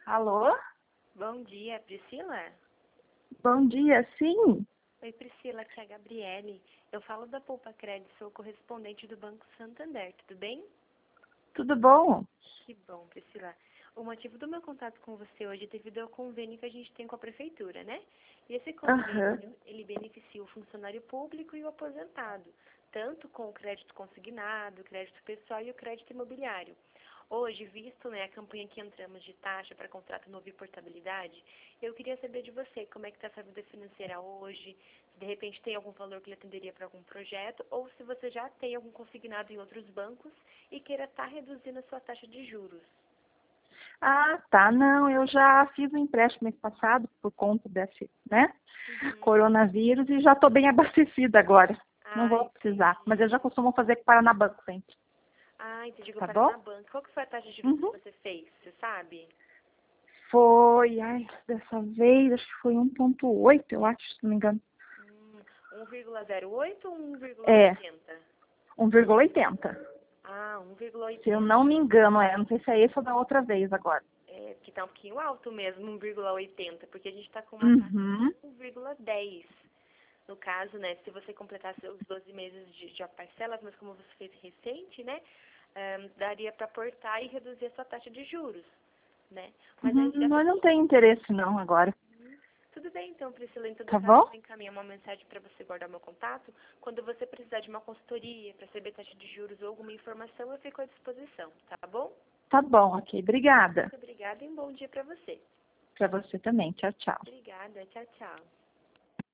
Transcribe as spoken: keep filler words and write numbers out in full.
Alô? Bom dia, Priscila? Bom dia, sim. Oi, Priscila, aqui é a Gabriele. Eu falo da Poupa Crédito, sou correspondente do Banco Santander, tudo bem? Tudo bom? Que bom, Priscila. O motivo do meu contato com você hoje é devido ao convênio que a gente tem com a Prefeitura, né? E esse convênio, Aham. ele beneficia o funcionário público e o aposentado, tanto com o crédito consignado, o crédito pessoal e o crédito imobiliário. Hoje, visto, né, a campanha que entramos de taxa para contrato novo e portabilidade, eu queria saber de você como é que está a sua vida financeira hoje, se de repente tem algum valor que lhe atenderia para algum projeto, ou se você já tem algum consignado em outros bancos e queira estar reduzindo a sua taxa de juros. Ah, tá. Não, eu já fiz o empréstimo mês passado por conta desse, né, Uhum. coronavírus e já estou bem abastecida agora. Não Ah, vou precisar, mas eu entendi. já costumo fazer com o Paraná Banco sempre. Ah, entendi. Com o Tá bom? Paraná Banco. Qual que foi a taxa de juros que Uhum. você fez? Você sabe? Foi, ai, dessa vez, acho que foi um ponto oito, eu acho, se não me engano. Hum, um vírgula zero oito ou É, um vírgula oitenta? um vírgula oitenta. Ah, Se eu um vírgula oitenta. não me engano, é. Não sei se é esse ou da outra vez agora. É, que tá um pouquinho alto mesmo, um vírgula oitenta, porque a gente está com uma taxa Uhum. de um vírgula dez. No caso, né, se você completasse os doze meses de, de parcelas, mas como você fez recente, né, ahn, daria para aportar e reduzir a sua taxa de juros, né? Mas Uhum. aí, dessa Mas não tem interesse não agora. Tudo bem, então, Priscila. Em todo Tá caso, eu bom? vou encaminhar uma mensagem para você guardar meu contato. Quando você precisar de uma consultoria para saber taxa de juros ou alguma informação, eu fico à disposição, tá bom? Tá bom, ok. Obrigada. Muito obrigada e um bom dia para você. Para você também. Tchau, tchau. Obrigada. Tchau, tchau.